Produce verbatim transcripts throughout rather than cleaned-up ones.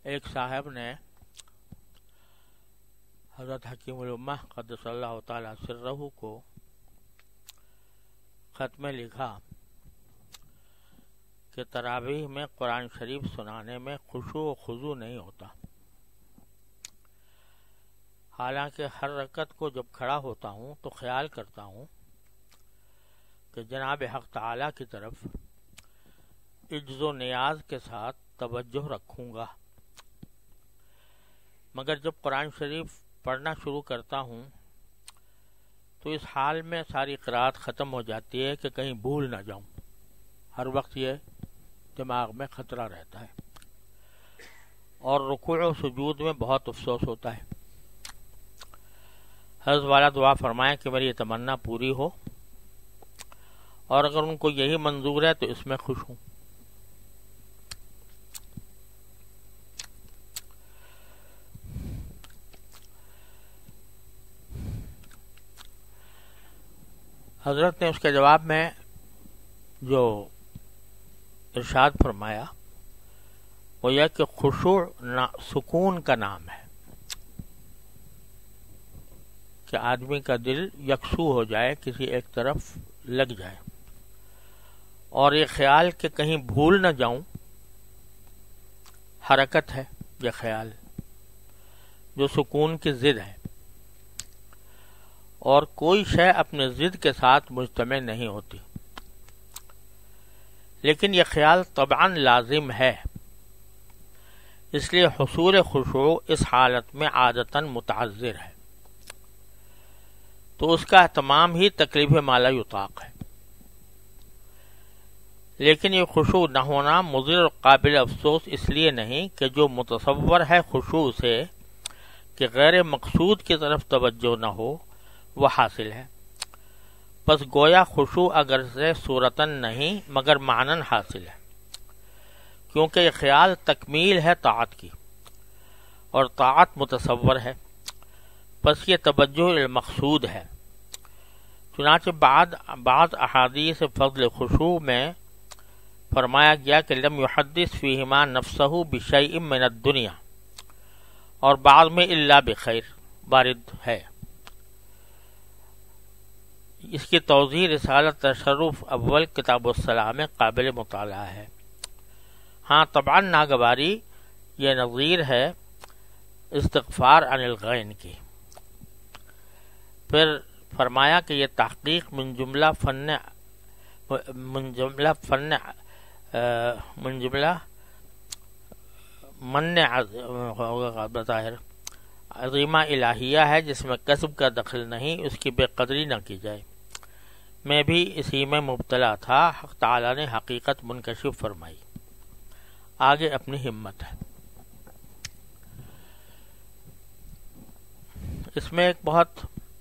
ایک صاحب نے حضرت حکیم الامہ قدس اللہ تعالی سرہ کو خط میں لکھا کہ تراویح میں قرآن شریف سنانے میں خشوع و خضوع نہیں ہوتا، حالانکہ ہر رکعت کو جب کھڑا ہوتا ہوں تو خیال کرتا ہوں کہ جناب حق تعالی کی طرف عجز و نیاز کے ساتھ توجہ رکھوں گا، مگر جب قرآن شریف پڑھنا شروع کرتا ہوں تو اس حال میں ساری قرأت ختم ہو جاتی ہے کہ کہیں بھول نہ جاؤں۔ ہر وقت یہ دماغ میں خطرہ رہتا ہے اور رکوع و سجود میں بہت افسوس ہوتا ہے۔ حضرت والا دعا فرمائیں کہ میری یہ تمنا پوری ہو، اور اگر ان کو یہی منظور ہے تو اس میں خوش ہوں۔ حضرت نے اس کے جواب میں جو ارشاد فرمایا وہ یہ کہ خشوع سکون کا نام ہے، کہ آدمی کا دل یکسو ہو جائے، کسی ایک طرف لگ جائے، اور یہ خیال کہ کہیں بھول نہ جاؤں حرکت ہے، یہ خیال جو سکون کی ضد ہے، اور کوئی شے اپنے ضد کے ساتھ مجتمع نہیں ہوتی، لیکن یہ خیال طبعاً لازم ہے، اس لیے حصول خشوع اس حالت میں عادتاً متعذر ہے، تو اس کا تمام ہی تکلیف ما لا یطاق ہے۔ لیکن یہ خشوع نہ ہونا مضر اور قابل افسوس اس لیے نہیں کہ جو متصور ہے خشوع سے کہ غیر مقصود کی طرف توجہ نہ ہو وہ حاصل ہے، بس گویا خشوع اگر سے صورتاً نہیں مگر معناً حاصل ہے، کیونکہ یہ خیال تکمیل ہے طاعت کی، اور طاعت متصور ہے، بس یہ توجہ المقصود ہے۔ چنانچہ بعد بعض احادیث فضل خشوع میں فرمایا گیا کہ لم یحدث فیہما نفسہ بشیء من الدنیا، اور بعض میں الا بخیر وارد ہے۔ اس کی توضیح رسالت تشرف اول کتاب الصلاح میں قابل مطالعہ ہے۔ ہاں طبعاً ناگواری یہ نظیر ہے استغفار عن الغین کی۔ پھر فرمایا کہ یہ تحقیق من جملہ فن من جملہ فن من جملہ من بظاہر عظیمہ الہیہ ہے، جس میں کسب کا دخل نہیں، اس کی بے قدری نہ کی جائے۔ میں بھی اسی میں مبتلا تھا، حق تعالی نے حقیقت منکشف فرمائی، آگے اپنی ہمت ہے۔ اس میں ایک بہت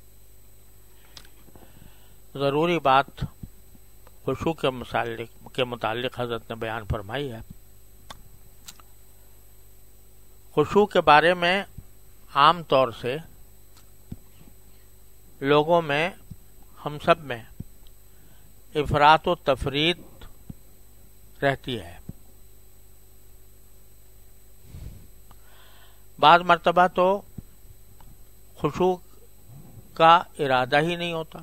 ضروری بات خشوع کے متعلق کے متعلق حضرت نے بیان فرمائی ہے۔ خشوع کے بارے میں عام طور سے لوگوں میں، ہم سب میں افراط و تفریط رہتی ہے۔ بعض مرتبہ تو خشوع کا ارادہ ہی نہیں ہوتا،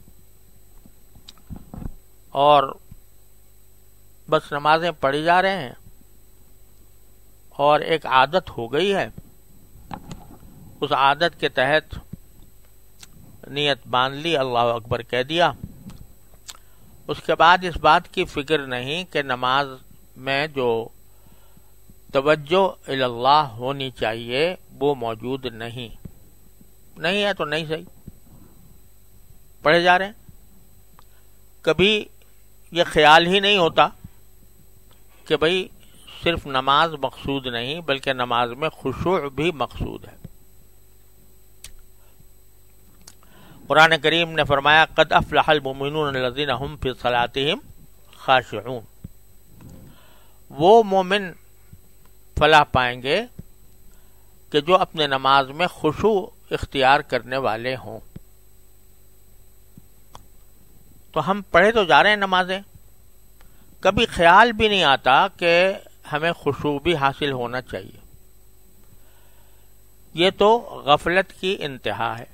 اور بس نمازیں پڑھی جا رہے ہیں اور ایک عادت ہو گئی ہے، اس عادت کے تحت نیت باندھ لی، اللہ اکبر کہہ دیا، اس کے بعد اس بات کی فکر نہیں کہ نماز میں جو توجہ الی اللہ ہونی چاہیے وہ موجود نہیں نہیں ہے تو نہیں صحیح، پڑھے جا رہے ہیں۔ کبھی یہ خیال ہی نہیں ہوتا کہ بھئی صرف نماز مقصود نہیں بلکہ نماز میں خشوع بھی مقصود ہے۔ قرآن کریم نے فرمایا قد افلح المؤمنون الذین هم فی صلاتهم خاشعون، وہ مومن فلاح پائیں گے کہ جو اپنے نماز میں خشوع اختیار کرنے والے ہوں۔ تو ہم پڑھے تو جا رہے ہیں نمازیں، کبھی خیال بھی نہیں آتا کہ ہمیں خشوع بھی حاصل ہونا چاہیے، یہ تو غفلت کی انتہا ہے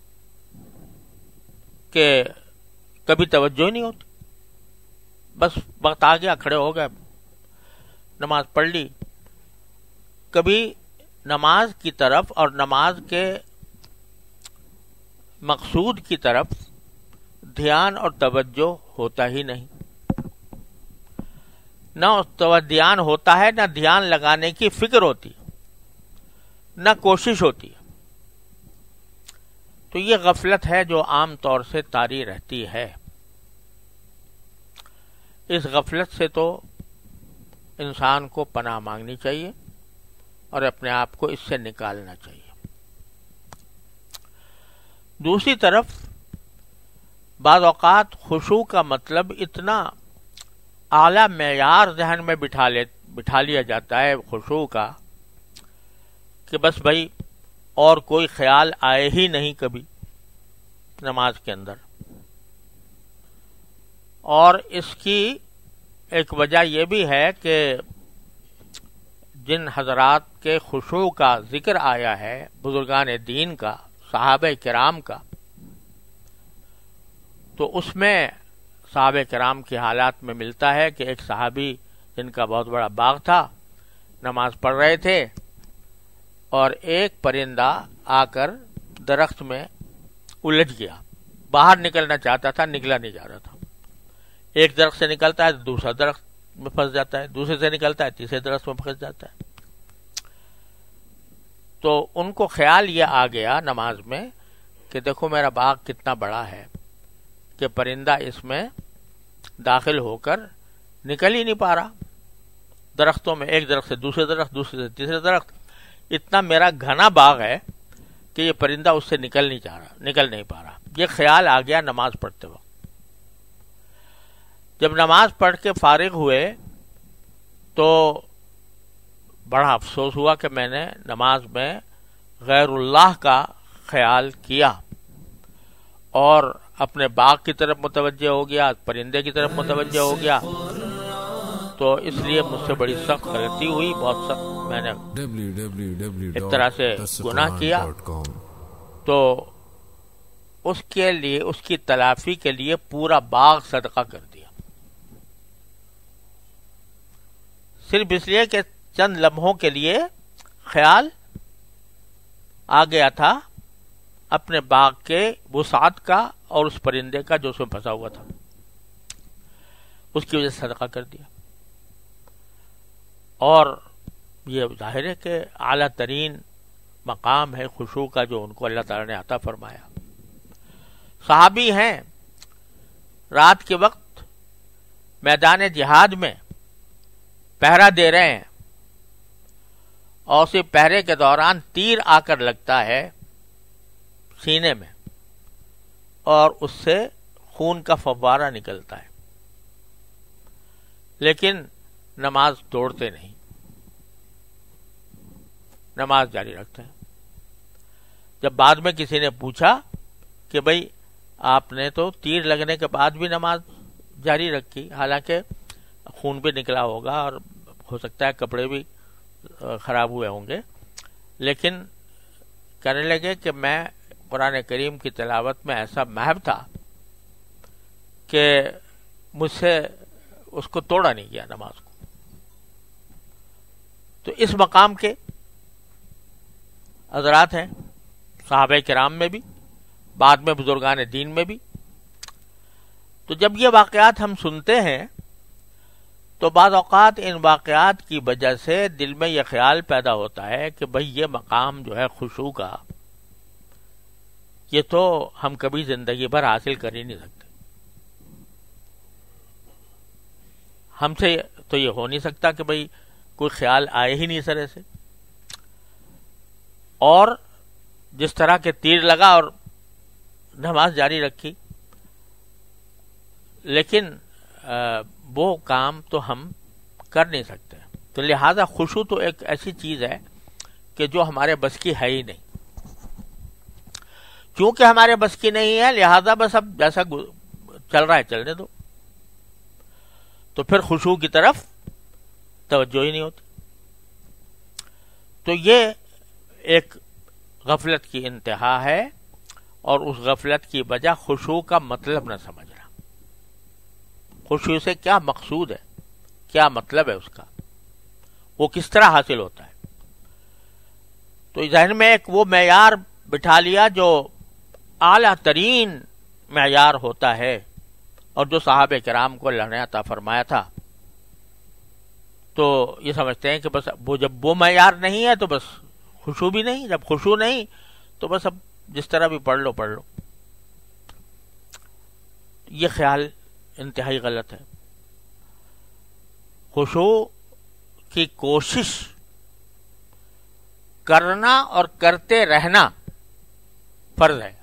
کہ کبھی توجہ ہی نہیں ہوتی، بس وقت آ گیا کھڑے ہو گئے نماز پڑھ لی، کبھی نماز کی طرف اور نماز کے مقصود کی طرف دھیان اور توجہ ہوتا ہی نہیں، نہ دھیان ہوتا ہے، نہ دھیان لگانے کی فکر ہوتی، نہ کوشش ہوتی ہے۔ تو یہ غفلت ہے جو عام طور سے طاری رہتی ہے۔ اس غفلت سے تو انسان کو پناہ مانگنی چاہیے اور اپنے آپ کو اس سے نکالنا چاہیے۔ دوسری طرف بعض اوقات خشوع کا مطلب اتنا اعلیٰ معیار ذہن میں بٹھا لے بٹھا لیا جاتا ہے خشوع کا کہ بس بھائی اور کوئی خیال آئے ہی نہیں کبھی نماز کے اندر۔ اور اس کی ایک وجہ یہ بھی ہے کہ جن حضرات کے خشوع کا ذکر آیا ہے، بزرگان دین کا، صحابہ کرام کا، تو اس میں صحابہ کرام کے حالات میں ملتا ہے کہ ایک صحابی جن کا بہت بڑا باغ تھا، نماز پڑھ رہے تھے اور ایک پرندہ آ کر درخت میں الجھ گیا، باہر نکلنا چاہتا تھا، نکلا نہیں جا رہا تھا۔ ایک درخت سے نکلتا ہے تو دوسرا درخت میں پھنس جاتا ہے، دوسرے سے نکلتا ہے تیسرے درخت میں پھنس جاتا ہے۔ تو ان کو خیال یہ آ گیا نماز میں کہ دیکھو میرا باغ کتنا بڑا ہے کہ پرندہ اس میں داخل ہو کر نکل ہی نہیں پا رہا، درختوں میں ایک درخت سے دوسرے درخت، دوسرے سے تیسرے درخت، اتنا میرا گھنا باغ ہے کہ یہ پرندہ اس سے نکل نہیں چاہ رہا، نکل نہیں پا رہا۔ یہ خیال آ گیا نماز پڑھتے وقت۔ جب نماز پڑھ کے فارغ ہوئے تو بڑا افسوس ہوا کہ میں نے نماز میں غیر اللہ کا خیال کیا اور اپنے باغ کی طرف متوجہ ہو گیا، پرندے کی طرف متوجہ ہو گیا، تو اس لیے مجھ سے بڑی سخت غلطی ہوئی، بہت سخت میں نے ایک طرح سے گناہ کیا۔ تو اس کے لیے، اس کی تلافی کے لیے پورا باغ صدقہ کر دیا، صرف اس لیے کہ چند لمحوں کے لیے خیال آ گیا تھا اپنے باغ کے وسعت کا اور اس پرندے کا جو اس میں پھنسا ہوا تھا، اس کی وجہ سے صدقہ کر دیا۔ اور یہ ظاہر ہے کہ اعلیٰ ترین مقام ہے خشوع کا جو ان کو اللہ تعالی نے عطا فرمایا۔ صحابی ہیں، رات کے وقت میدان جہاد میں پہرا دے رہے ہیں اور اسی پہرے کے دوران تیر آ کر لگتا ہے سینے میں اور اس سے خون کا فوارہ نکلتا ہے، لیکن نماز توڑتے نہیں، نماز جاری رکھتے ہیں۔ جب بعد میں کسی نے پوچھا کہ بھئی آپ نے تو تیر لگنے کے بعد بھی نماز جاری رکھی، حالانکہ خون بھی نکلا ہوگا اور ہو سکتا ہے کپڑے بھی خراب ہوئے ہوں گے، لیکن کہنے لگے کہ میں قرآن کریم کی تلاوت میں ایسا محو تھا کہ مجھ سے اس کو توڑا نہیں گیا نماز کو۔ تو اس مقام کے حضرات ہیں صحابہ کرام میں بھی، بعد میں بزرگان دین میں بھی۔ تو جب یہ واقعات ہم سنتے ہیں تو بعض اوقات ان واقعات کی وجہ سے دل میں یہ خیال پیدا ہوتا ہے کہ بھئی یہ مقام جو ہے خشوع کا، یہ تو ہم کبھی زندگی بھر حاصل کر ہی نہیں سکتے، ہم سے تو یہ ہو نہیں سکتا کہ بھئی کوئی خیال آئے ہی نہیں سرے سے۔ اور جس طرح کے تیر لگا اور نماز جاری رکھی، لیکن وہ کام تو ہم کر نہیں سکتے۔ تو لہذا خشوع تو ایک ایسی چیز ہے کہ جو ہمارے بس کی ہے ہی نہیں، چونکہ ہمارے بس کی نہیں ہے لہذا بس اب جیسا چل رہا ہے چلنے دو، تو پھر خشوع کی طرف توجہ ہی نہیں ہوتی۔ تو یہ ایک غفلت کی انتہا ہے، اور اس غفلت کی وجہ خشوع کا مطلب نہ سمجھنا. خشوع سے کیا مقصود ہے، کیا مطلب ہے اس کا، وہ کس طرح حاصل ہوتا ہے. تو ذہن میں ایک وہ معیار بٹھا لیا جو اعلیٰ ترین معیار ہوتا ہے، اور جو صحابہ کرام کو اللہ نے عطا فرمایا تھا. تو یہ سمجھتے ہیں کہ بس وہ جب وہ معیار نہیں ہے تو بس خشوع بھی نہیں، جب خشوع نہیں تو بس اب جس طرح بھی پڑھ لو پڑھ لو. یہ خیال انتہائی غلط ہے. خشوع کی کوشش کرنا اور کرتے رہنا فرض ہے،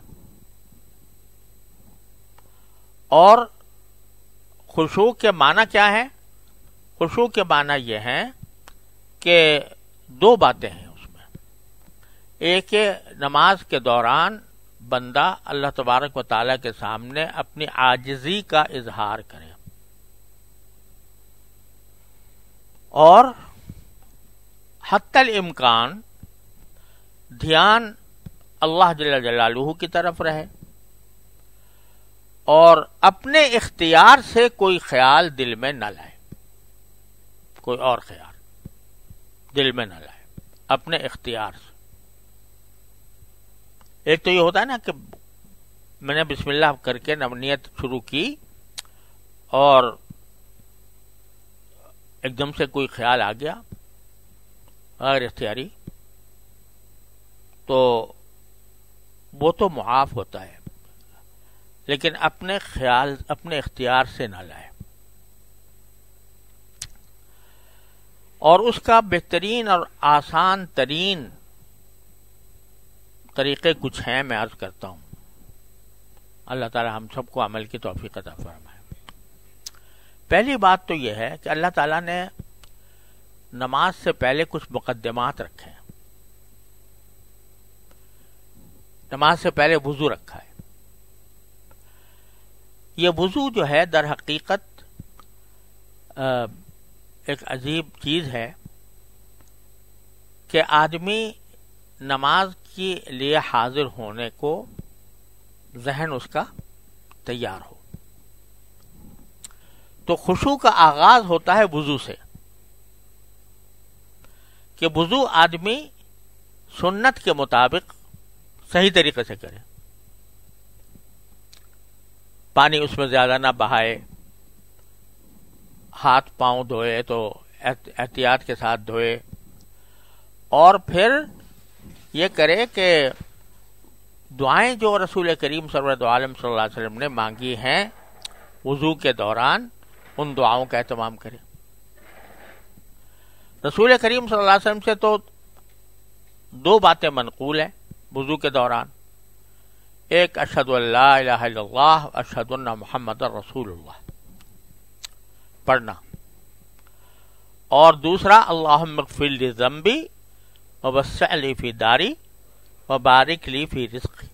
اور خشوع کے معنی کیا ہے؟ خشوع کے معنی یہ ہے کہ دو باتیں ہیں اس میں. ایک نماز کے دوران بندہ اللہ تبارک و تعالیٰ کے سامنے اپنی عاجزی کا اظہار کرے، اور حتی الامکان دھیان اللہ جل جلالہ کی طرف رہے، اور اپنے اختیار سے کوئی خیال دل میں نہ لائے، کوئی اور خیال دل میں نہ لائے اپنے اختیار سے. ایک تو یہ ہوتا ہے نا کہ میں نے بسم اللہ کر کے نیت شروع کی اور ایک دم سے کوئی خیال آ گیا غیر اختیاری، تو وہ تو معاف ہوتا ہے، لیکن اپنے خیال اپنے اختیار سے نہ لائے. اور اس کا بہترین اور آسان ترین طریقے کچھ ہیں، میں عرض کرتا ہوں. اللہ تعالی ہم سب کو عمل کی توفیق عطا فرمائے. پہلی بات تو یہ ہے کہ اللہ تعالیٰ نے نماز سے پہلے کچھ مقدمات رکھے ہیں. نماز سے پہلے وضو رکھا ہے. یہ وضو جو ہے در حقیقت ایک عجیب چیز ہے کہ آدمی نماز کے لیے حاضر ہونے کو ذہن اس کا تیار ہو. تو خشوع کا آغاز ہوتا ہے وضو سے، کہ وضو آدمی سنت کے مطابق صحیح طریقے سے کرے، پانی اس میں زیادہ نہ بہائے، ہاتھ پاؤں دھوئے تو احتیاط کے ساتھ دھوئے، اور پھر یہ کرے کہ دعائیں جو رسول کریم سرورت عالم صلی اللہ علیہ وسلم نے مانگی ہیں وضو کے دوران، ان دعاؤں کا اہتمام کرے. رسول کریم صلی اللہ علیہ وسلم سے تو دو باتیں منقول ہیں وضو کے دوران. ایک اشہد ان لا الہ الا اللہ اشہد ان محمد رسول اللہ پڑھنا، اور دوسرا اللہم اغفر لی ذنبی ووسع لی فی داری وبارک لی فی رزقی.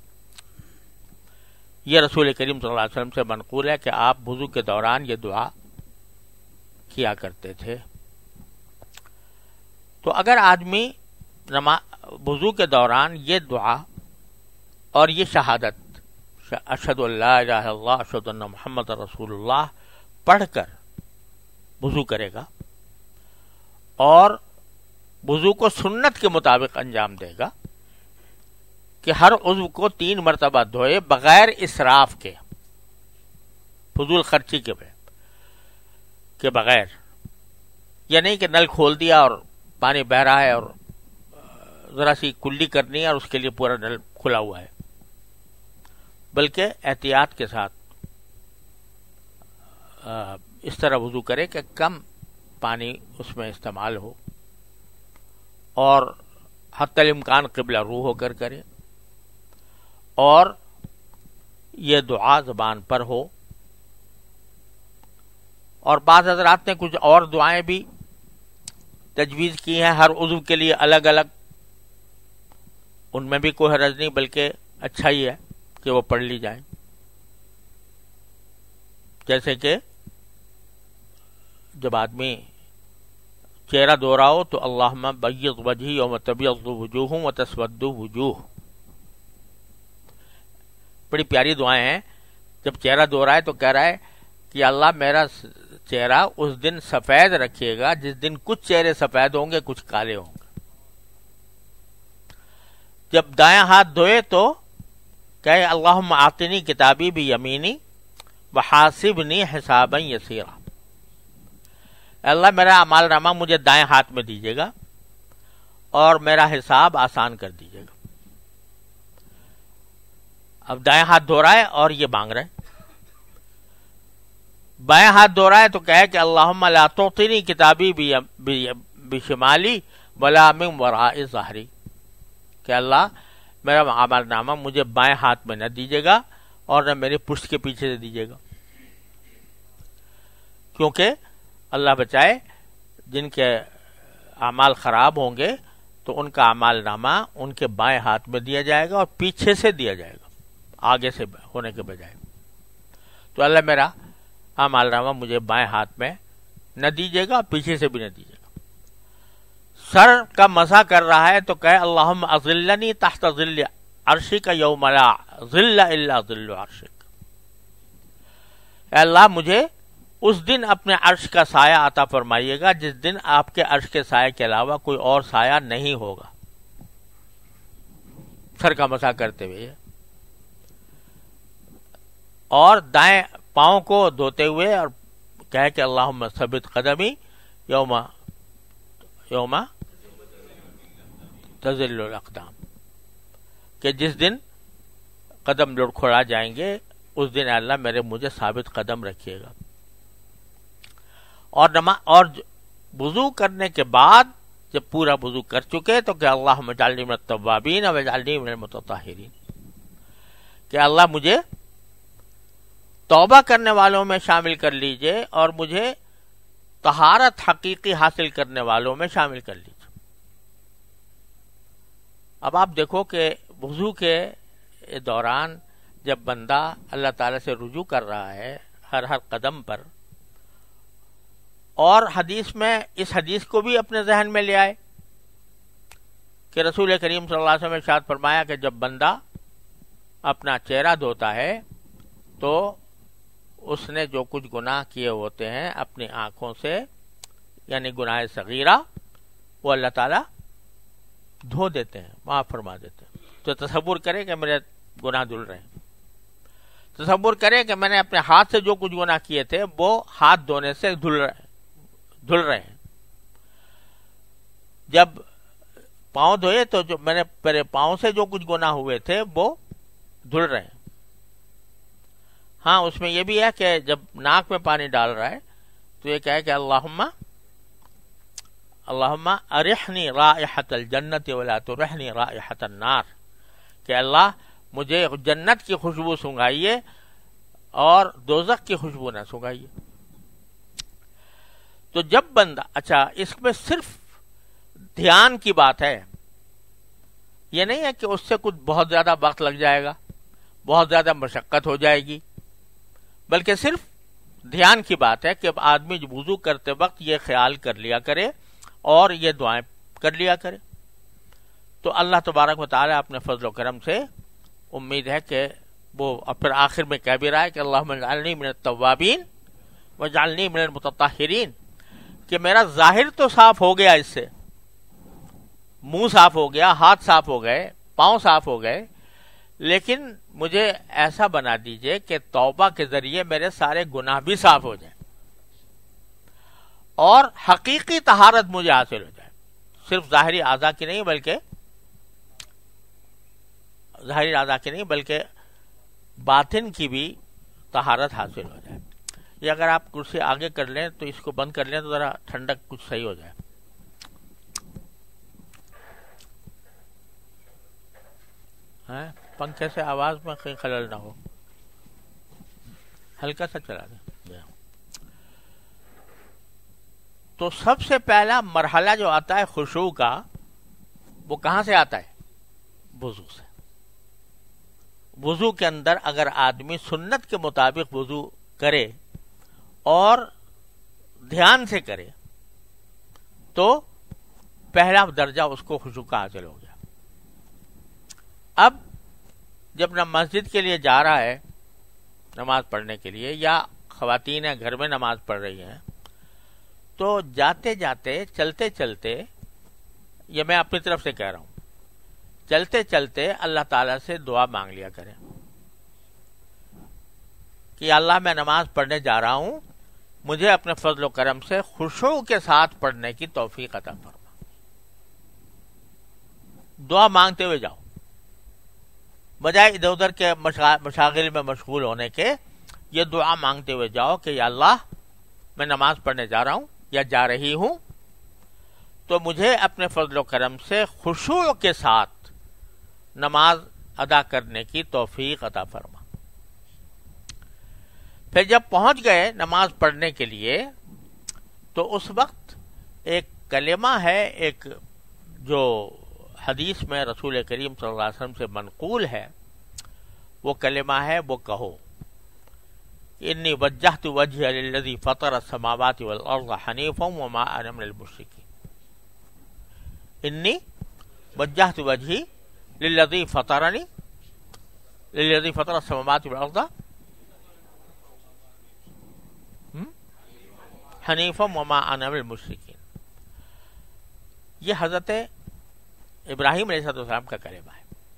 یہ رسول کریم صلی اللہ علیہ وسلم سے منقول ہے کہ آپ وضو کے دوران یہ دعا کیا کرتے تھے. تو اگر آدمی وضو کے دوران یہ دعا اور یہ شہادت اشہد ان لا الہ الا اللہ اشہد ان محمد رسول اللہ پڑھ کر وضو کرے گا، اور وضو کو سنت کے مطابق انجام دے گا کہ ہر عضو کو تین مرتبہ دھوئے بغیر اسراف کے، فضول خرچی کے کے بغیر. یہ نہیں کہ نل کھول دیا اور پانی بہ رہا ہے اور ذرا سی کلی کرنی ہے اور اس کے لیے پورا نل کھلا ہوا ہے، بلکہ احتیاط کے ساتھ اس طرح وضو کرے کہ کم پانی اس میں استعمال ہو، اور حتی الامکان قبلہ رو ہو کر کرے، اور یہ دعا زبان پر ہو. اور بعض حضرات نے کچھ اور دعائیں بھی تجویز کی ہیں ہر عضو کے لیے الگ الگ، ان میں بھی کوئی حرج نہیں، بلکہ اچھا ہی ہے کہ وہ پڑھ لی جائیں. جیسے کہ جب آدمی چہرہ دھو رہا ہو تو اللہم بیض وجہی یوم تبیض وجوہ وتسود وجوہ، بڑی پیاری دعائیں ہیں. جب چہرہ دھو رہا ہے تو کہہ رہا ہے کہ اللہ میرا چہرہ اس دن سفید رکھیے گا جس دن کچھ چہرے سفید ہوں گے کچھ کالے ہوں گے. جب دائیں ہاتھ دھوئے تو کہ اللہم آتنی کتابی بھی یمینی وحاسبنی حسابا یسیرا. اللہ میرا اعمال نامہ مجھے دائیں ہاتھ میں دیجیے گا اور میرا حساب آسان کر دیجیے گا. اب دائیں ہاتھ دھو رہا ہے اور یہ مانگ رہا ہے. بائیں ہاتھ دھو رہا ہے تو کہے کہ اللہم لا تعطنی کتابی بشمالی ولا من وراء ظہری، کہ اللہ میرا اعمال نامہ مجھے بائیں ہاتھ میں نہ دیجیے گا اور نہ میرے پشت کے پیچھے سے دیجیے گا. کیونکہ اللہ بچائے جن کے اعمال خراب ہوں گے تو ان کا اعمال نامہ ان کے بائیں ہاتھ میں دیا جائے گا اور پیچھے سے دیا جائے گا آگے سے ہونے کے بجائے. تو اللہ میرا اعمال نامہ مجھے بائیں ہاتھ میں نہ دیجیے گا، پیچھے سے بھی نہ دیجیے گا. سر کا مسح کر رہا ہے تو کہے اللہم اظلنی تحت ظل عرشک یوم لا ظل الا ظل عرشک. اے اللہ مجھے اس دن اپنے عرش کا سایہ عطا فرمائیے گا جس دن آپ کے عرش کے سایہ کے علاوہ کوئی اور سایہ نہیں ہوگا. سر کا مسح کرتے ہوئے اور دائیں پاؤں کو دھوتے ہوئے اور کہے کہ اللہم ثبت قدمی یوم یوم تزل الاقدام، کہ جس دن قدم لڑکھڑا جائیں گے اس دن اللہ میرے مجھے ثابت قدم رکھیے گا. اور نما اور وضو کرنے کے بعد جب پورا وضو کر چکے تو کہ اللہم اجعلنی من التوابین واجعلنی من المتطہرین، کہ اللہ مجھے توبہ کرنے والوں میں شامل کر لیجئے اور مجھے طہارت حقیقی حاصل کرنے والوں میں شامل کر لیجئے. اب آپ دیکھو کہ وضو کے دوران جب بندہ اللہ تعالی سے رجوع کر رہا ہے ہر ہر قدم پر، اور حدیث میں اس حدیث کو بھی اپنے ذہن میں لے آئے کہ رسول کریم صلی اللہ علیہ وسلم نے ارشاد فرمایا کہ جب بندہ اپنا چہرہ دھوتا ہے تو اس نے جو کچھ گناہ کیے ہوتے ہیں اپنی آنکھوں سے، یعنی گناہ صغیرہ، وہ اللہ تعالیٰ دھو دیتے ہیں، معاف فرما دیتے ہیں. تو تصور کرے کہ میرے گناہ دھل رہے ہیں. تصور کرے کہ میں نے اپنے ہاتھ سے جو کچھ گناہ کیے تھے وہ ہاتھ دھونے سے دھل رہے دھل رہے ہیں. جب پاؤں دھوئے تو جو میں نے میرے پاؤں سے جو کچھ گناہ ہوئے تھے وہ دھل رہے ہیں. ہاں اس میں یہ بھی ہے کہ جب ناک میں پانی ڈال رہا ہے تو یہ کہے کہ اللہم اللہم ارحنی رائحۃ الجنت ولا ترحنی رائحۃ النار، کہ اللہ مجھے جنت کی خوشبو سنگھائیے اور دوزخ کی خوشبو نہ سنگھائیے. تو جب بندہ، اچھا اس میں صرف دھیان کی بات ہے، یہ نہیں ہے کہ اس سے کچھ بہت زیادہ وقت لگ جائے گا، بہت زیادہ مشقت ہو جائے گی، بلکہ صرف دھیان کی بات ہے کہ اب آدمی وضو کرتے وقت یہ خیال کر لیا کرے اور یہ دعائیں کر لیا کرے. تو اللہ تبارک و تعالیٰ اپنے فضل و کرم سے امید ہے کہ وہ پھر آخر میں کہہ بھی رہا ہے کہ اللہم اجعلنی من التوابین واجعلنی من المتطہرین، کہ میرا ظاہر تو صاف ہو گیا، اس سے منہ صاف ہو گیا، ہاتھ صاف ہو گئے، پاؤں صاف ہو گئے، لیکن مجھے ایسا بنا دیجئے کہ توبہ کے ذریعے میرے سارے گناہ بھی صاف ہو جائیں اور حقیقی طہارت مجھے حاصل ہو جائے. صرف ظاہری اعضاء کی نہیں بلکہ ظاہری اعضاء کی نہیں بلکہ باطن کی بھی طہارت حاصل ہو جائے. یہ اگر آپ کرسی آگے کر لیں تو اس کو بند کر لیں تو ذرا ٹھنڈک کچھ صحیح ہو جائے. پنکھے سے آواز میں کہیں خلل نہ ہو، ہلکا سا چلا دیں. تو سب سے پہلا مرحلہ جو آتا ہے خشوع کا، وہ کہاں سے آتا ہے؟ وضو سے. وضو کے اندر اگر آدمی سنت کے مطابق وضو کرے اور دھیان سے کرے تو پہلا درجہ اس کو خشوع کا حاصل ہو گیا. اب جب نہ مسجد کے لیے جا رہا ہے نماز پڑھنے کے لیے، یا خواتین ہیں گھر میں نماز پڑھ رہی ہیں، تو جاتے جاتے چلتے چلتے، یہ میں اپنی طرف سے کہہ رہا ہوں، چلتے چلتے اللہ تعالیٰ سے دعا مانگ لیا کریں کہ اللہ میں نماز پڑھنے جا رہا ہوں، مجھے اپنے فضل و کرم سے خشوع کے ساتھ پڑھنے کی توفیق عطا فرما۔ دعا مانگتے ہوئے جاؤ، بجائے ادھر ادھر کے مشاغل میں مشغول ہونے کے، یہ دعا مانگتے ہوئے جاؤ کہ یا اللہ میں نماز پڑھنے جا رہا ہوں یا جا رہی ہوں، تو مجھے اپنے فضل و کرم سے خشوع کے ساتھ نماز ادا کرنے کی توفیق عطا فرما۔ پھر جب پہنچ گئے نماز پڑھنے کے لیے، تو اس وقت ایک کلمہ ہے، ایک جو حدیث میں رسول کریم صلی اللہ علیہ وسلم سے منقول ہے، وہ کلمہ ہے، وہ کہو انی وجہت وجہی للذی فطر السماوات والارض حنیفا وما انا من المشرکین۔ انی وجہت وجہی للذی فطرنی للذی فطر السماوات والارض حنیفا وما انا من المشرکین۔ یہ حضرت ابراہیم علیہ السلام کا کلمہ ہے۔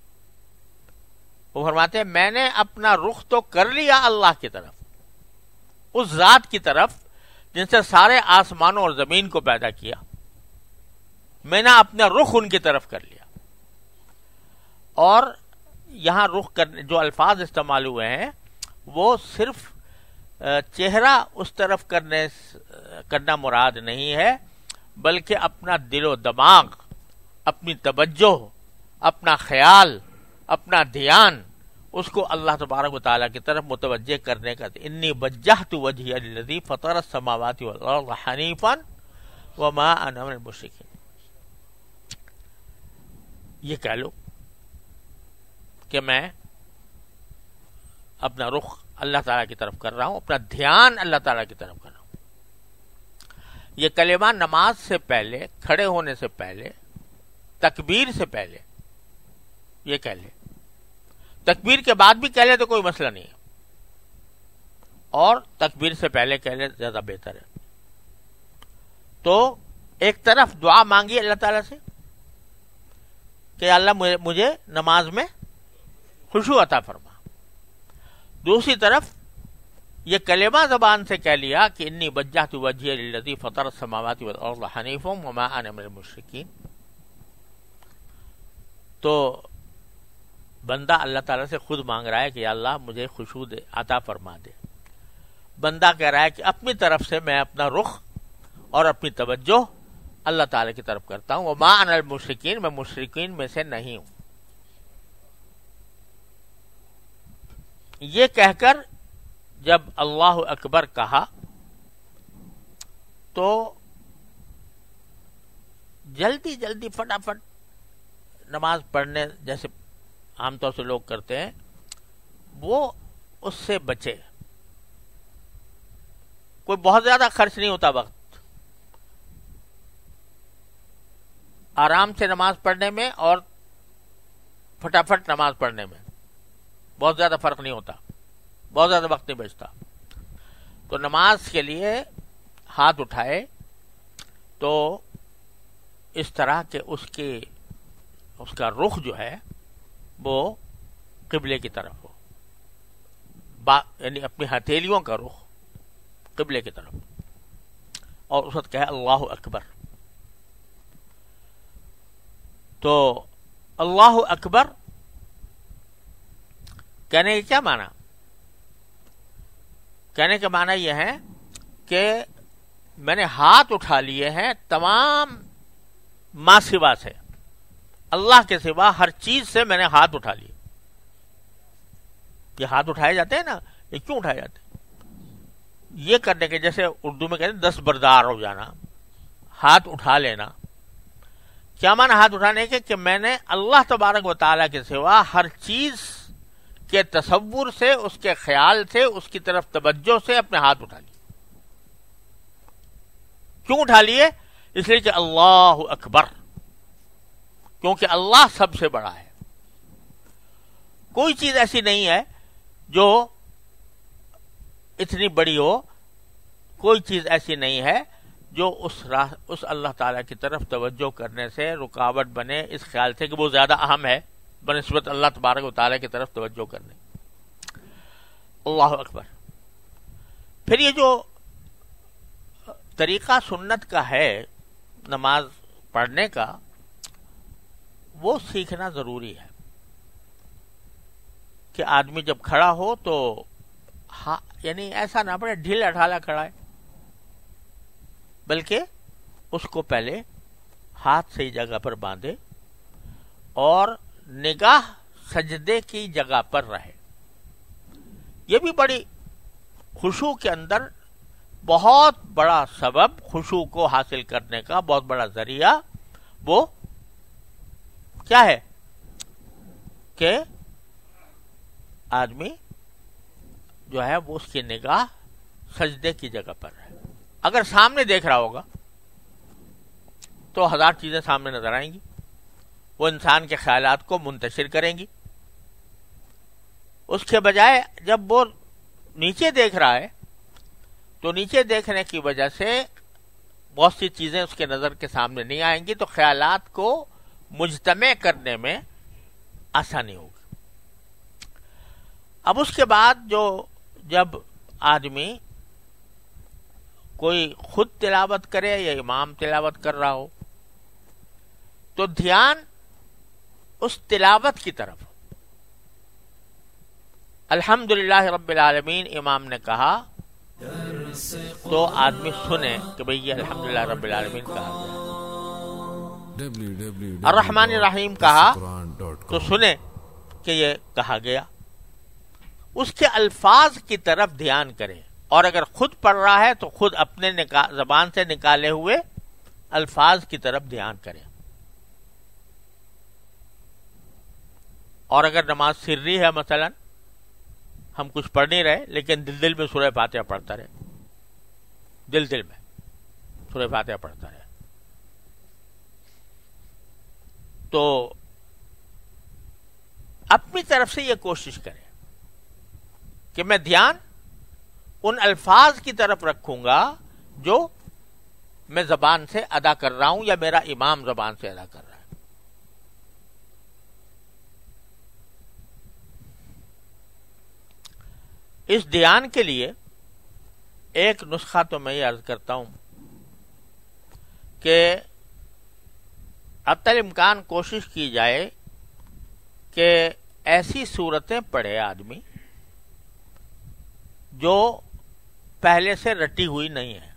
وہ فرماتے ہیں میں نے اپنا رخ تو کر لیا اللہ کی طرف، اس ذات کی طرف جن سے سارے آسمانوں اور زمین کو پیدا کیا، میں نے اپنا رخ ان کی طرف کر لیا۔ اور یہاں رخ کرنے جو الفاظ استعمال ہوئے ہیں وہ صرف چہرہ اس طرف کرنے کرنا مراد نہیں ہے، بلکہ اپنا دل و دماغ، اپنی توجہ، اپنا خیال، اپنا دھیان اس کو اللہ تبارک و تعالیٰ کی طرف متوجہ کرنے کا۔ انی وجہت وجہی للذی فطر السماوات والارض حنیفا وما انا من المشرکین۔ یہ کہہ لو کہ میں اپنا رخ اللہ تعالیٰ کی طرف کر رہا ہوں، اپنا دھیان اللہ تعالیٰ کی طرف کر رہا ہوں۔ یہ کلمہ نماز سے پہلے، کھڑے ہونے سے پہلے، تکبیر سے پہلے یہ کہہ لے، تکبیر کے بعد بھی کہہ لے تو کوئی مسئلہ نہیں ہے، اور تکبیر سے پہلے کہہ لے زیادہ بہتر ہے۔ تو ایک طرف دعا مانگی اللہ تعالیٰ سے کہ اللہ مجھے نماز میں خشوع عطا فرما، دوسری طرف یہ کلمہ زبان سے کہہ لیا کہ انی وجہت وجہی للذی فطر السماوات والارض حنیفا وما انا من المشرکین۔ تو بندہ اللہ تعالیٰ سے خود مانگ رہا ہے کہ یا اللہ مجھے خشوع دے، عطا فرما دے۔ بندہ کہہ رہا ہے کہ اپنی طرف سے میں اپنا رخ اور اپنی توجہ اللہ تعالیٰ کی طرف کرتا ہوں، وما انا المشرکین، میں مشرکین میں سے نہیں ہوں۔ یہ کہہ کر جب اللہ اکبر کہا تو جلدی جلدی فٹافٹ نماز پڑھنے جیسے عام طور سے لوگ کرتے ہیں وہ اس سے بچے۔ کوئی بہت زیادہ خرچ نہیں ہوتا وقت، آرام سے نماز پڑھنے میں اور فٹافٹ نماز پڑھنے میں بہت زیادہ فرق نہیں ہوتا، بہت زیادہ وقت نہیں بچتا۔ تو نماز کے لیے ہاتھ اٹھائے تو اس طرح کہ اس کے اس کا رخ جو ہے وہ قبلے کی طرف ہو، با یعنی اپنی ہتھیلیوں کا رخ قبلے کی طرف، اور اس وقت کہے اللہ اکبر۔ تو اللہ اکبر کہنے کا کیا معنی؟ کہنے کا معنی یہ ہے کہ میں نے ہاتھ اٹھا لیے ہیں تمام ما سوا سے، اللہ کے سوا ہر چیز سے میں نے ہاتھ اٹھا لیے۔ یہ ہاتھ اٹھائے جاتے ہیں نا، یہ کیوں اٹھائے جاتے ہیں؟ یہ کرنے کے جیسے اردو میں کہتے ہیں دس بردار ہو جانا، ہاتھ اٹھا لینا۔ کیا معنی ہاتھ اٹھانے کے؟ کہ میں نے اللہ تبارک و تعالیٰ کے سوا ہر چیز کے تصور سے، اس کے خیال سے، اس کی طرف توجہ سے اپنے ہاتھ اٹھا لیے۔ کیوں اٹھا لیے؟ اس لیے کہ اللہ اکبر، کیونکہ اللہ سب سے بڑا ہے۔ کوئی چیز ایسی نہیں ہے جو اتنی بڑی ہو، کوئی چیز ایسی نہیں ہے جو اس راہ اس اللہ تعالیٰ کی طرف توجہ کرنے سے رکاوٹ بنے، اس خیال سے کہ وہ زیادہ اہم ہے بنسبت اللہ تبارک و تعالیٰ کی طرف توجہ کرنے۔ اللہ اکبر۔ پھر یہ جو طریقہ سنت کا ہے نماز پڑھنے کا، وہ سیکھنا ضروری ہے کہ آدمی جب کھڑا ہو تو ہاں یعنی ایسا نہ پڑے ڈھیلا ڈھالا کھڑا ہے، بلکہ اس کو پہلے ہاتھ صحیح جگہ پر باندھے اور نگاہ سجدے کی جگہ پر رہے۔ یہ بھی بڑی خشوع کے اندر بہت بڑا سبب، خشوع کو حاصل کرنے کا بہت بڑا ذریعہ وہ کیا ہے کہ آدمی جو ہے وہ اس کی نگاہ سجدے کی جگہ پر ہے۔ اگر سامنے دیکھ رہا ہوگا تو ہزار چیزیں سامنے نظر آئیں گی، وہ انسان کے خیالات کو منتشر کریں گی۔ اس کے بجائے جب وہ نیچے دیکھ رہا ہے تو نیچے دیکھنے کی وجہ سے بہت سی چیزیں اس کے نظر کے سامنے نہیں آئیں گی، تو خیالات کو مجتمع کرنے میں آسانی ہوگی۔ اب اس کے بعد جو جب آدمی کوئی خود تلاوت کرے یا امام تلاوت کر رہا ہو تو دھیان اس تلاوت کی طرف۔ الحمدللہ رب العالمین امام نے کہا تو آدمی سنے کہ بھئی یہ الحمدللہ رب العالمین کہا گیا، الرحمن الرحیم کہا تو سنے کہ یہ کہا گیا، اس کے الفاظ کی طرف دھیان کرے، اور اگر خود پڑھ رہا ہے تو خود اپنے زبان سے نکالے ہوئے الفاظ کی طرف دھیان کرے۔ اور اگر نماز سری ہے، مثلا ہم کچھ پڑھ نہیں رہے لیکن دل دل میں سورہ فاتحہ پڑھتا رہے، دل دل میں سورہ فاتحہ پڑھتا رہے، تو اپنی طرف سے یہ کوشش کرے کہ میں دھیان ان الفاظ کی طرف رکھوں گا جو میں زبان سے ادا کر رہا ہوں یا میرا امام زبان سے ادا کر رہا ہے۔ اس دھیان کے لیے ایک نسخہ تو میں یہ عرض کرتا ہوں کہ حتی الامکان کوشش کی جائے کہ ایسی صورتیں پڑھے آدمی جو پہلے سے رٹی ہوئی نہیں ہے۔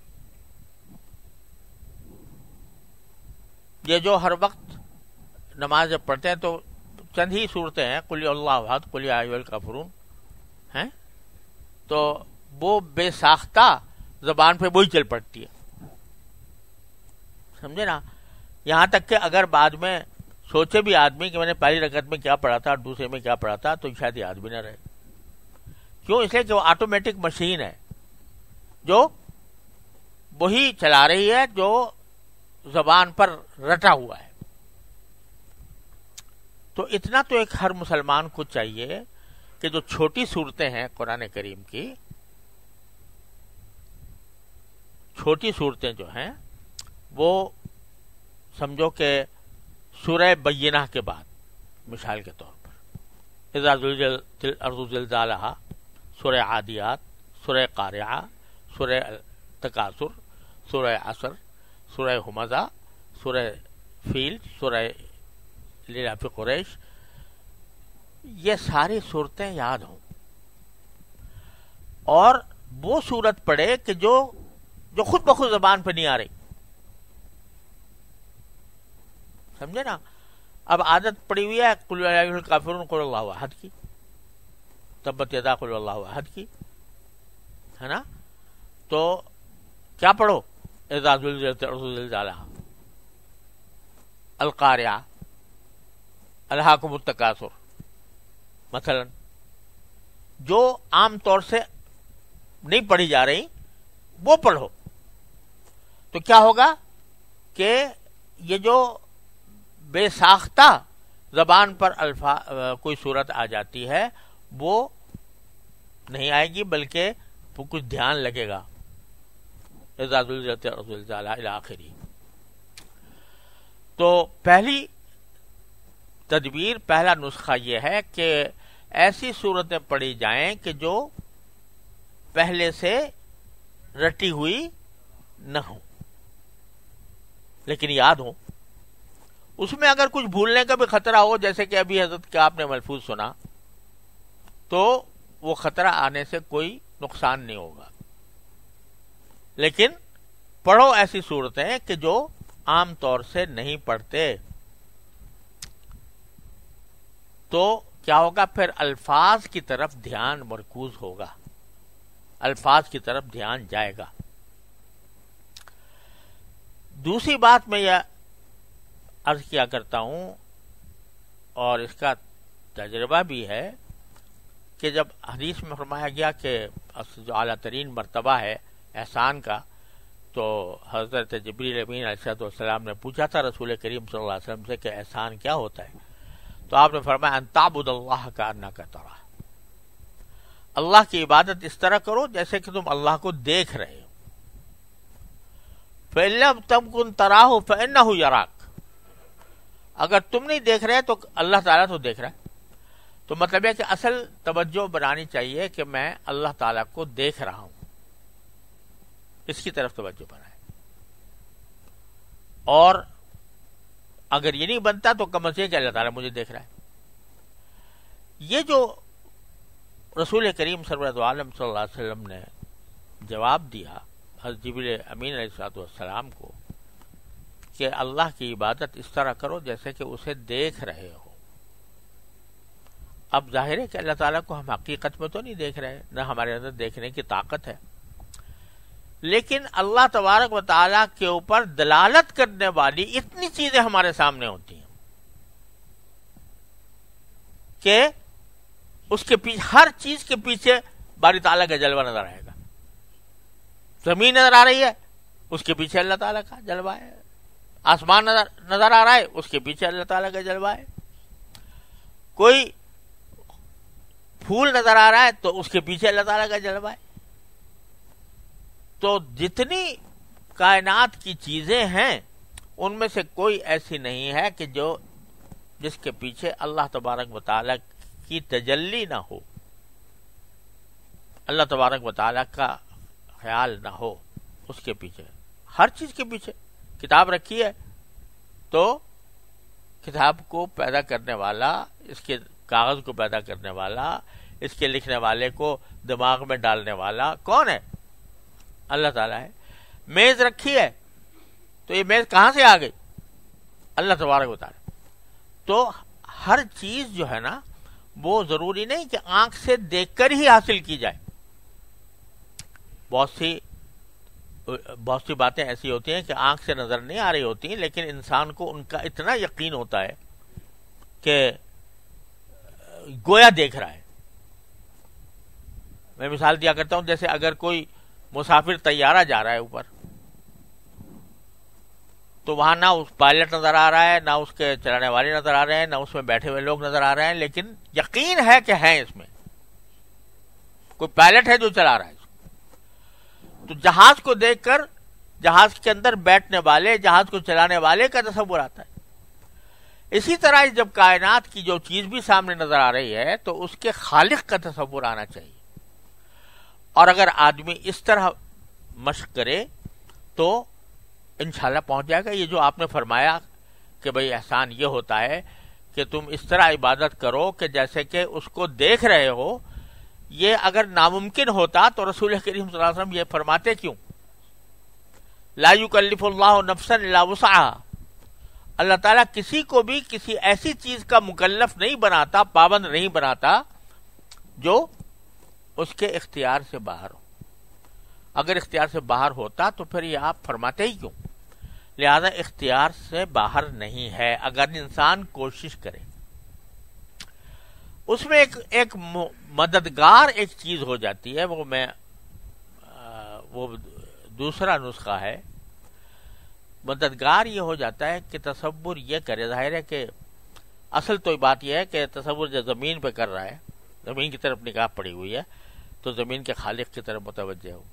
یہ جو ہر وقت نماز جب پڑھتے ہیں تو چند ہی صورتیں ہیں، قل اللہ احد، قل یا ایھا الکافرون ہیں، تو وہ بے ساختہ زبان پہ وہی چل پڑتی ہے، سمجھے نا؟ یہاں تک کہ اگر بعد میں سوچے بھی آدمی کہ میں نے پہلی رکعت میں کیا پڑھا تھا اور دوسرے میں کیا پڑھا تھا تو شاید یاد بھی نہ رہے۔ کیوں؟ اس لیے کہ وہ آٹومیٹک مشین ہے جو وہی چلا رہی ہے جو زبان پر رٹا ہوا ہے۔ تو اتنا تو ایک ہر مسلمان کو چاہیے کہ جو چھوٹی صورتیں ہیں قرآن کریم کی، چھوٹی صورتیں جو ہیں وہ سمجھو کہ سورہ بینہ کے بعد، مثال کے طور پر اذا زلزلت الارض زلزالہا، سورہ عادیات، سورہ قارعہ، سورہ تکاثر، سورہ عصر، سورہ ہمزہ، سورہ فیل، سورہ لیلاف قریش، یہ ساری صورتیں یاد ہوں، اور وہ صورت پڑھے کہ جو جو خود بخود زبان پہ نہیں آ رہی، سمجھے نا؟ اب عادت پڑی ہوئی ہے قل یا ایھا الکافرون قل اللہ احد کی، تبت یدا قل اللہ احد کی، ہے نا؟ تو کیا پڑھو؟ اذا زلزلت الارض زلزالہا، القارعہ، الہاکم التکاثر، مثلا جو عام طور سے نہیں پڑھی جا رہی وہ پڑھو، تو کیا ہوگا کہ یہ جو بے ساختہ زبان پر الفاظ کوئی صورت آ جاتی ہے وہ نہیں آئے گی، بلکہ وہ کچھ دھیان لگے گا. اذا زلزلت الارض زلزالها الی آخری. تو پہلی تدبیر، پہلا نسخہ یہ ہے کہ ایسی صورتیں پڑھی جائیں کہ جو پہلے سے رٹی ہوئی نہ ہو لیکن یاد ہو. اس میں اگر کچھ بھولنے کا بھی خطرہ ہو، جیسے کہ ابھی حضرت کا آپ نے ملفوظ سنا، تو وہ خطرہ آنے سے کوئی نقصان نہیں ہوگا. لیکن پڑھو ایسی صورتیں کہ جو عام طور سے نہیں پڑھتے. تو کیا ہوگا؟ پھر الفاظ کی طرف دھیان مرکوز ہوگا، الفاظ کی طرف دھیان جائے گا. دوسری بات میں یہ عرض کیا کرتا ہوں، اور اس کا تجربہ بھی ہے، کہ جب حدیث میں فرمایا گیا کہ جو اعلیٰ ترین مرتبہ ہے احسان کا، تو حضرت جبریل امین علیہ السلام نے پوچھا تھا رسول کریم صلی اللہ علیہ وسلم سے کہ احسان کیا ہوتا ہے؟ تو آپ نے فرمایا ان تعبد اللہ کأنک تراہ، اللہ کی عبادت اس طرح کرو جیسے کہ تم اللہ کو دیکھ رہے ہو. فإن لم تكن تراه فإنه يراك، اگر تم نہیں دیکھ رہے تو اللہ تعالیٰ تو دیکھ رہا ہے. تو مطلب ہے کہ اصل توجہ بنانی چاہیے کہ میں اللہ تعالیٰ کو دیکھ رہا ہوں، اس کی طرف توجہ بنائے. اور اگر یہ نہیں بنتا تو کم از کم کہ اللہ تعالیٰ مجھے دیکھ رہا ہے. یہ جو رسول کریم سرورت عالم صلی اللہ علیہ وسلم نے جواب دیا حضرت جبریل امین علیہ السلام کو کہ اللہ کی عبادت اس طرح کرو جیسے کہ اسے دیکھ رہے ہو. اب ظاہر ہے کہ اللہ تعالیٰ کو ہم حقیقت میں تو نہیں دیکھ رہے، نہ ہمارے اندر دیکھنے کی طاقت ہے، لیکن اللہ تبارک و تعالیٰ کے اوپر دلالت کرنے والی اتنی چیزیں ہمارے سامنے ہوتی ہیں کہ اس کے پیچھے، ہر چیز کے پیچھے باری تعالیٰ کا جلوہ نظر آئے گا. زمین نظر آ رہی ہے، اس کے پیچھے اللہ تعالیٰ کا جلوہ ہے. آسمان نظر نظر آ رہا ہے، اس کے پیچھے اللہ تعالیٰ کا جلوہ ہے. کوئی پھول نظر آ رہا ہے تو اس کے پیچھے اللہ تعالیٰ کا جلوہ ہے. تو جتنی کائنات کی چیزیں ہیں ان میں سے کوئی ایسی نہیں ہے کہ جو جس کے پیچھے اللہ تبارک و تعالیٰ کی تجلی نہ ہو، اللہ تبارک و تعالیٰ کا خیال نہ ہو. اس کے پیچھے، ہر چیز کے پیچھے کتاب رکھی ہے تو کتاب کو پیدا کرنے والا، اس کے کاغذ کو پیدا کرنے والا، اس کے لکھنے والے کو دماغ میں ڈالنے والا کون ہے؟ اللہ تعالیٰ ہے. میز رکھی ہے تو یہ میز کہاں سے آ گئی؟ اللہ تبارک و تعالیٰ. تو ہر چیز جو ہے نا وہ ضروری نہیں کہ آنکھ سے دیکھ کر ہی حاصل کی جائے. بہت سی بہت سی باتیں ایسی ہوتی ہیں کہ آنکھ سے نظر نہیں آ رہی ہوتی، لیکن انسان کو ان کا اتنا یقین ہوتا ہے کہ گویا دیکھ رہا ہے. میں مثال دیا کرتا ہوں، جیسے اگر کوئی مسافر طیارہ جا رہا ہے اوپر، تو وہاں نہ اس پائلٹ نظر آ رہا ہے، نہ اس کے چلانے والے نظر آ رہے ہیں، نہ اس میں بیٹھے ہوئے لوگ نظر آ رہے ہیں، لیکن یقین ہے کہ ہیں اس میں کوئی پائلٹ ہے جو چلا رہا ہے. تو جہاز کو دیکھ کر جہاز کے اندر بیٹھنے والے، جہاز کو چلانے والے کا تصور آتا ہے. اسی طرح جب کائنات کی جو چیز بھی سامنے نظر آ رہی ہے تو اس کے خالق کا تصور آنا چاہیے. اور اگر آدمی اس طرح مشق کرے تو انشاءاللہ پہنچ جائے گا. یہ جو آپ نے فرمایا کہ بھئی احسان یہ ہوتا ہے کہ تم اس طرح عبادت کرو کہ جیسے کہ اس کو دیکھ رہے ہو، یہ اگر ناممکن ہوتا تو رسول کریم صلی اللہ علیہ وسلم یہ فرماتے کیوں؟ لا یکلف اللہ نفسا الا وسعها. اللہ تعالیٰ کسی کو بھی کسی ایسی چیز کا مکلف نہیں بناتا، پابند نہیں بناتا جو اس کے اختیار سے باہر ہو. اگر اختیار سے باہر ہوتا تو پھر یہ آپ فرماتے ہی کیوں؟ لہذا اختیار سے باہر نہیں ہے اگر انسان کوشش کرے. اس میں ایک ایک مددگار ایک چیز ہو جاتی ہے، وہ میں وہ دوسرا نسخہ ہے. مددگار یہ ہو جاتا ہے کہ تصور یہ کرے، ظاہر ہے کہ اصل تو بات یہ ہے کہ تصور جو زمین پہ کر رہا ہے، زمین کی طرف نگاہ پڑی ہوئی ہے، تو زمین کے خالق کی طرف متوجہ ہو.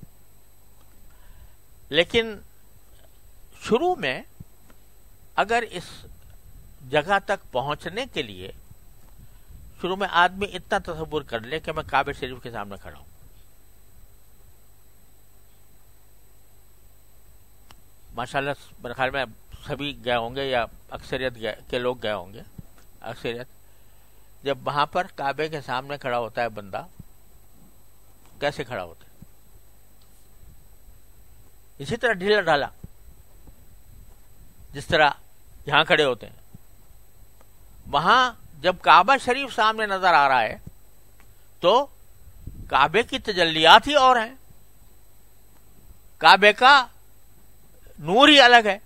لیکن شروع میں اگر اس جگہ تک پہنچنے کے لیے شروع میں آدمی اتنا تصور کر لے کہ میں کعبہ شریف کے سامنے کھڑا ہوں، ماشاءاللہ میرے خیال میں سبھی گئے ہوں گے یا اکثریت کے لوگ گئے ہوں گے. اکثریت جب وہاں پر کعبے کے سامنے کھڑا ہوتا ہے بندہ، کیسے کھڑا ہوتا ہے؟ اسی طرح ڈھیلا ڈھالا جس طرح یہاں کھڑے ہوتے ہیں. وہاں جب کعبہ شریف سامنے نظر آ رہا ہے تو کعبے کی تجلیات ہی اور ہیں، کعبے کا نور ہی الگ ہے.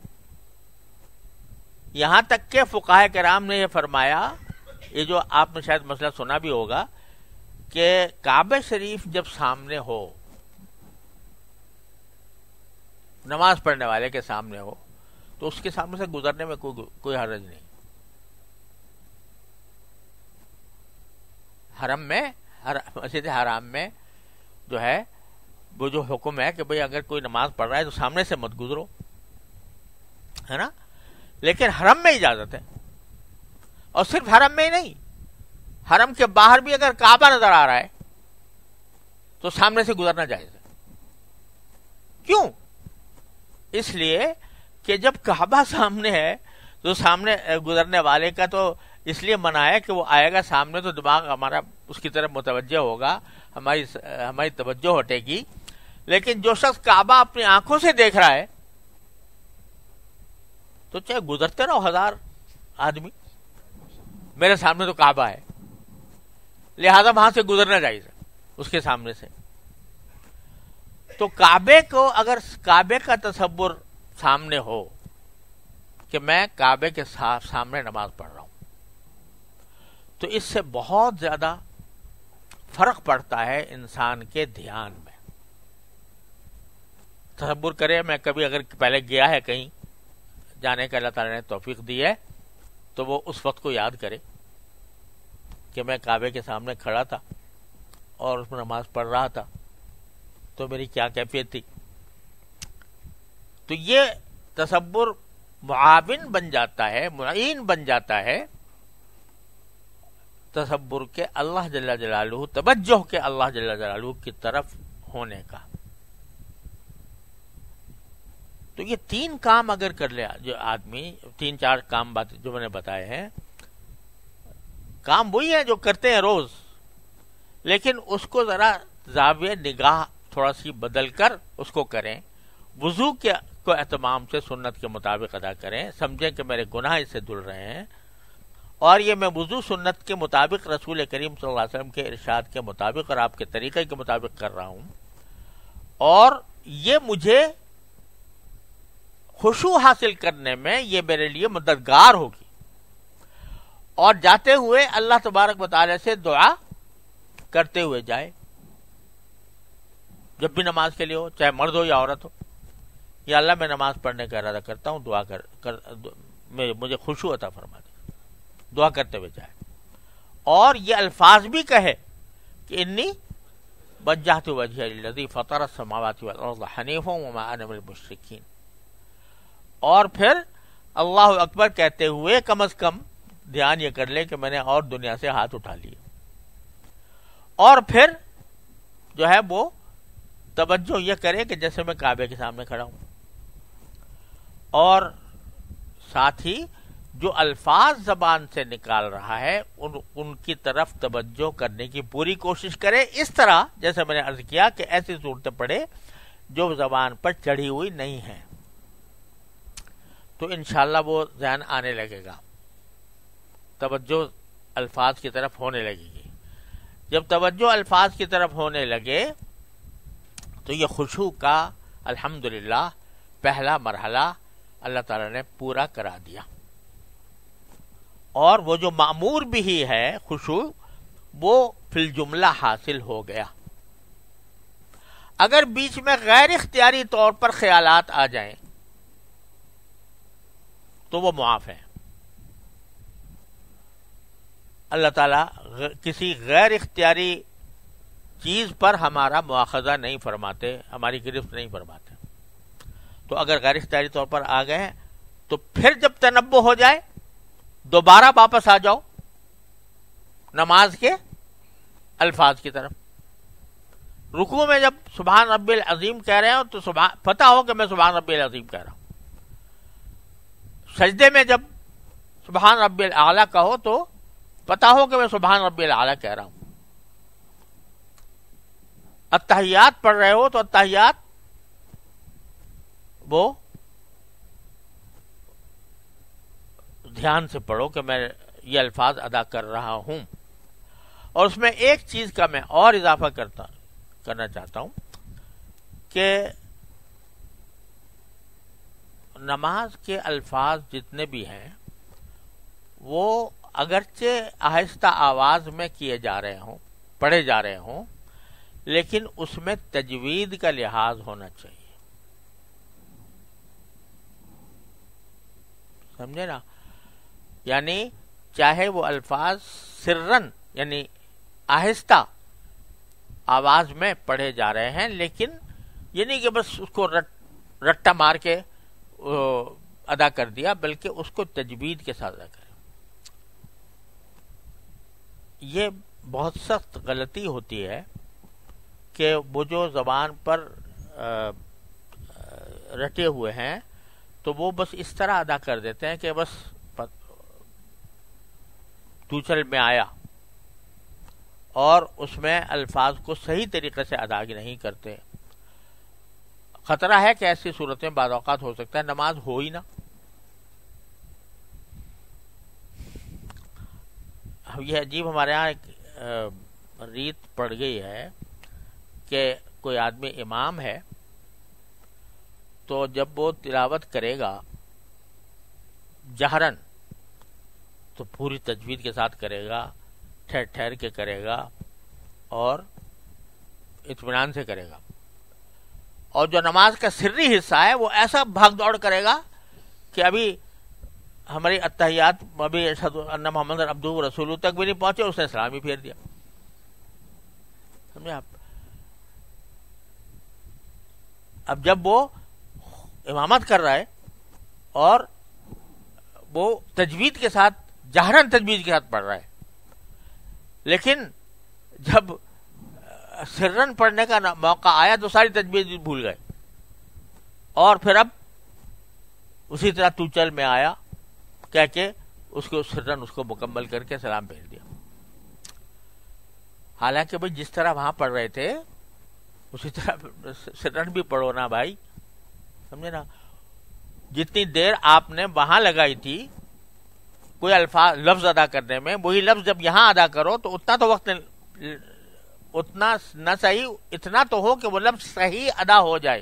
یہاں تک کہ فقہائے کرام نے یہ فرمایا، یہ جو آپ نے شاید مسئلہ سنا بھی ہوگا، کہ کعبہ شریف جب سامنے ہو، نماز پڑھنے والے کے سامنے ہو، تو اس کے سامنے سے گزرنے میں کوئی کوئی حرج نہیں. حرم میں، مسجد حرام میں جو ہے وہ جو حکم ہے کہ بھئی اگر کوئی نماز پڑھ رہا ہے تو سامنے سے مت گزرو، ہے نا. لیکن حرم میں اجازت ہے، اور صرف حرم میں ہی نہیں، حرم کے باہر بھی اگر کعبہ نظر آ رہا ہے تو سامنے سے گزرنا جائز ہے. کیوں؟ اس لیے کہ جب کعبہ سامنے ہے تو سامنے گزرنے والے کا تو اس لیے منع ہے کہ وہ آئے گا سامنے تو دماغ ہمارا اس کی طرف متوجہ ہوگا، ہماری ہماری توجہ ہٹے گی. لیکن جو شخص کعبہ اپنی آنکھوں سے دیکھ رہا ہے تو چاہے گزرتے رہو ہزار آدمی، میرے سامنے تو کعبہ ہے، لہذا وہاں سے گزرنا جائز ہے اس کے سامنے سے. تو کعبے کو اگر کعبے کا تصور سامنے ہو کہ میں کعبے کے سامنے نماز پڑھ رہا ہوں، تو اس سے بہت زیادہ فرق پڑتا ہے انسان کے دھیان میں. تصور کرے میں کبھی اگر پہلے گیا ہے کہیں جانے کا اللہ تعالیٰ نے توفیق دی ہے تو وہ اس وقت کو یاد کرے کہ میں کعبے کے سامنے کھڑا تھا اور اس میں نماز پڑھ رہا تھا تو میری کیا کیفیت تھی. تو یہ تصور معاون بن جاتا ہے، معین بن جاتا ہے تصور کے اللہ جل جلالہ، توجہ کے اللہ جل جلالہ کی طرف ہونے کا. تو یہ تین کام اگر کر لے جو آدمی، تین چار کام بات جو میں نے بتائے ہیں، کام وہی ہیں جو کرتے ہیں روز، لیکن اس کو ذرا زاویہ نگاہ تھوڑا سی بدل کر اس کو کریں. وضو کے کو اہتمام سے سنت کے مطابق ادا کریں، سمجھیں کہ میرے گناہ اس سے دھل رہے ہیں، اور یہ میں وضو سنت کے مطابق رسول کریم صلی اللہ علیہ وسلم کے ارشاد کے مطابق اور آپ کے طریقے کے مطابق کر رہا ہوں، اور یہ مجھے خشوع حاصل کرنے میں یہ میرے لیے مددگار ہوگی. اور جاتے ہوئے اللہ تبارک و تعالی سے دعا کرتے ہوئے جائے، جب بھی نماز کے لیے ہو، چاہے مرد ہو یا عورت ہو. یا اللہ میں نماز پڑھنے کا ارادہ کرتا ہوں، دعا کر, کر مجھے خشوع عطا فرما دے، دعا کرتے ہوئے جائے. اور یہ الفاظ بھی کہے کہ انی وجہت وجہی للذی فطر السماوات والارض حنیفا وما انا من المشرکین. اور پھر اللہ اکبر کہتے ہوئے کم از کم دھیان یہ کر لے کہ میں نے اور دنیا سے ہاتھ اٹھا لیے. اور پھر جو ہے وہ توجہ یہ کرے کہ جیسے میں کعبے کے سامنے کھڑا ہوں، اور ساتھ ہی جو الفاظ زبان سے نکال رہا ہے ان, ان کی طرف توجہ کرنے کی پوری کوشش کرے، اس طرح جیسے میں نے عرض کیا کہ ایسی صورتیں پڑھے جو زبان پر چڑھی ہوئی نہیں ہیں، تو انشاءاللہ وہ ذہن آنے لگے گا، توجہ الفاظ کی طرف ہونے لگے گی. جب توجہ الفاظ کی طرف ہونے لگے تو یہ خشوع کا الحمدللہ پہلا مرحلہ اللہ تعالی نے پورا کرا دیا. اور وہ جو مأمور بھی ہی ہے خشوع، وہ فی الجملہ حاصل ہو گیا. اگر بیچ میں غیر اختیاری طور پر خیالات آ جائیں تو وہ معاف ہیں. اللہ تعالیٰ کسی غیر اختیاری چیز پر ہمارا مواخذہ نہیں فرماتے، ہماری گرفت نہیں فرماتے. تو اگر غیر اختیاری طور پر آ گئے تو پھر جب تنبہ ہو جائے دوبارہ واپس آ جاؤ نماز کے الفاظ کی طرف. رکوع میں جب سبحان ربی العظیم کہہ رہے ہو تو سبحان پتہ ہو کہ میں سبحان ربی العظیم کہہ رہا ہوں. سجدے میں جب سبحان ربی الاعلیٰ کہو تو پتہ ہو کہ میں سبحان ربی الاعلیٰ کہہ رہا ہوں. التحیات پڑھ رہے ہو تو التحیات وہ دھیان سے پڑھو کہ میں یہ الفاظ ادا کر رہا ہوں. اور اس میں ایک چیز کا میں اور اضافہ کرتا کرنا چاہتا ہوں کہ نماز کے الفاظ جتنے بھی ہیں وہ اگرچہ آہستہ آواز میں کیے جا رہے ہوں، پڑھے جا رہے ہوں، لیکن اس میں تجوید کا لحاظ ہونا چاہیے. سمجھے نا؟ یعنی چاہے وہ الفاظ سرن یعنی آہستہ آواز میں پڑھے جا رہے ہیں، لیکن یہ نہیں کہ بس اس کو رٹ رٹا مار کے ادا کر دیا، بلکہ اس کو تجوید کے ساتھ ادا کریں. یہ بہت سخت غلطی ہوتی ہے کہ وہ جو زبان پر رٹے ہوئے ہیں تو وہ بس اس طرح ادا کر دیتے ہیں کہ بس توچل میں آیا اور اس میں الفاظ کو صحیح طریقے سے ادا نہیں کرتے. خطرہ ہے کہ ایسی صورتیں بعض اوقات ہو سکتا ہے نماز ہو ہی نہ. یہ عجیب ہمارے ہاں ایک ریت پڑ گئی ہے کہ کوئی آدمی امام ہے تو جب وہ تلاوت کرے گا جہرن تو پوری تجوید کے ساتھ کرے گا، ٹھہر ٹھہر کے کرے گا اور اطمینان سے کرے گا. اور جو نماز کا سری حصہ ہے وہ ایسا بھاگ دوڑ کرے گا کہ ابھی ہماری التحیات ابھی اشہد ان محمد عبدہ و رسولہ تک بھی نہیں پہنچے اس نے سلام ہی پھیر دیا. سمجھے آپ؟ اب جب وہ امامت کر رہا ہے اور وہ تجوید کے ساتھ جہرن تجوید کے ساتھ پڑھ رہا ہے، لیکن جب سرن پڑھنے کا موقع آیا تو ساری تجوید بھول گئے اور پھر اب اسی طرح تو چل میں آیا کہہ کے اس کو سرن اس کو مکمل کر کے سلام بھیج دیا. حالانکہ بھائی جس طرح وہاں پڑھ رہے تھے اسی طرح سرن بھی پڑھو نا بھائی. سمجھے نا؟ جتنی دیر آپ نے وہاں لگائی تھی کوئی الفاظ لفظ ادا کرنے میں، وہی لفظ جب یہاں ادا کرو تو اتنا تو وقت اتنا نہ صحیح اتنا تو ہو کہ وہ لفظ صحیح ادا ہو جائے.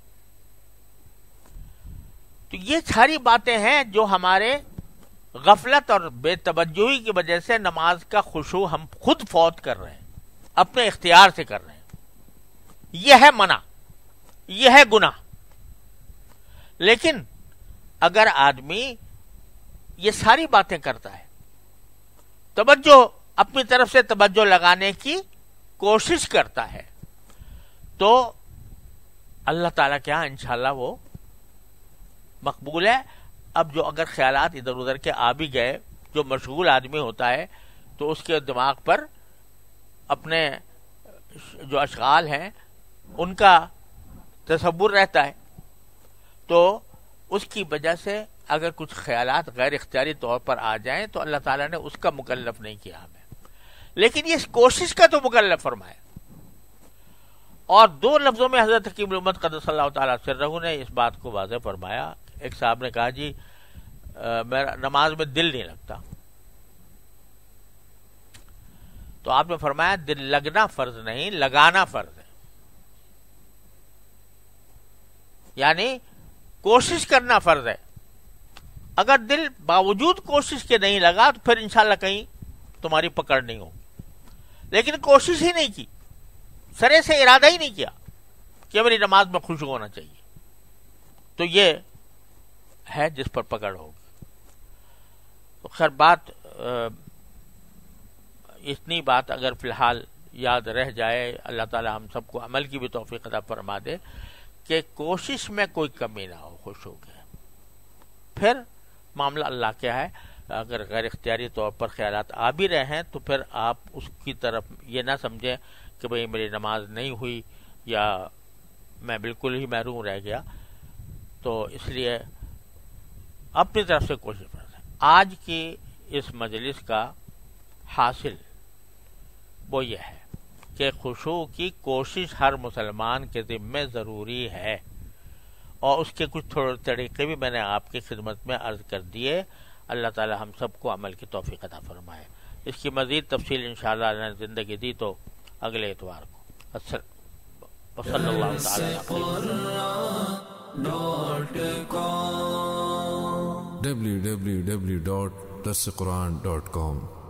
تو یہ ساری باتیں ہیں جو ہمارے غفلت اور بے توجہی کی وجہ سے نماز کا خشوع ہم خود فوت کر رہے ہیں، اپنے اختیار سے کر رہے ہیں. یہ ہے منع، یہ ہے گناہ. لیکن اگر آدمی یہ ساری باتیں کرتا ہے، توجہ اپنی طرف سے توجہ لگانے کی کوشش کرتا ہے، تو اللہ تعالیٰ کے ہاں انشاءاللہ وہ مقبول ہے. اب جو اگر خیالات ادھر ادھر کے آ بھی گئے، جو مشغول آدمی ہوتا ہے تو اس کے دماغ پر اپنے جو اشغال ہیں ان کا تصور رہتا ہے، تو اس کی وجہ سے اگر کچھ خیالات غیر اختیاری طور پر آ جائیں تو اللہ تعالیٰ نے اس کا مکلف نہیں کیا ہمیں، لیکن یہ کوشش کا تو مکلف فرمایا. اور دو لفظوں میں حضرت حکیم الامت قدس اللہ تعالیٰ سرہ نے اس بات کو واضح فرمایا. ایک صاحب نے کہا جی میرا نماز میں دل نہیں لگتا، تو آپ نے فرمایا دل لگنا فرض نہیں، لگانا فرض ہے. یعنی کوشش کرنا فرض ہے. اگر دل باوجود کوشش کے نہیں لگا تو پھر انشاءاللہ کہیں تمہاری پکڑ نہیں ہوگی. لیکن کوشش ہی نہیں کی، سرے سے ارادہ ہی نہیں کیا کہ میری نماز میں خشوع ہونا چاہیے، تو یہ ہے جس پر پکڑ ہوگی. تو خیر بات اتنی بات اگر فی الحال یاد رہ جائے، اللہ تعالی ہم سب کو عمل کی بھی توفیق عطا فرما دے، کہ کوشش میں کوئی کمی نہ ہو خشوع کے. پھر معاملہ اللہ کیا ہے، اگر غیر اختیاری طور پر خیالات آ بھی رہے ہیں تو پھر آپ اس کی طرف یہ نہ سمجھیں کہ بھئی میری نماز نہیں ہوئی یا میں بالکل ہی محروم رہ گیا. تو اس لیے اپنی طرف سے کوشش کریں. آج کی اس مجلس کا حاصل وہ یہ ہے کہ خشوع کی کوشش ہر مسلمان کے ذمہ ضروری ہے، اور اس کے کچھ تھوڑے طریقے بھی میں نے آپ کی خدمت میں عرض کر دیے. اللہ تعالی ہم سب کو عمل کی توفیق عطا فرمائے. اس کی مزید تفصیل انشاءاللہ اللہ نے زندگی دی تو اگلے اتوار کو. صلی اللہ تعالی ڈبلیو ڈبلیو ڈبلیو ڈاٹ درس قرآن ڈاٹ کام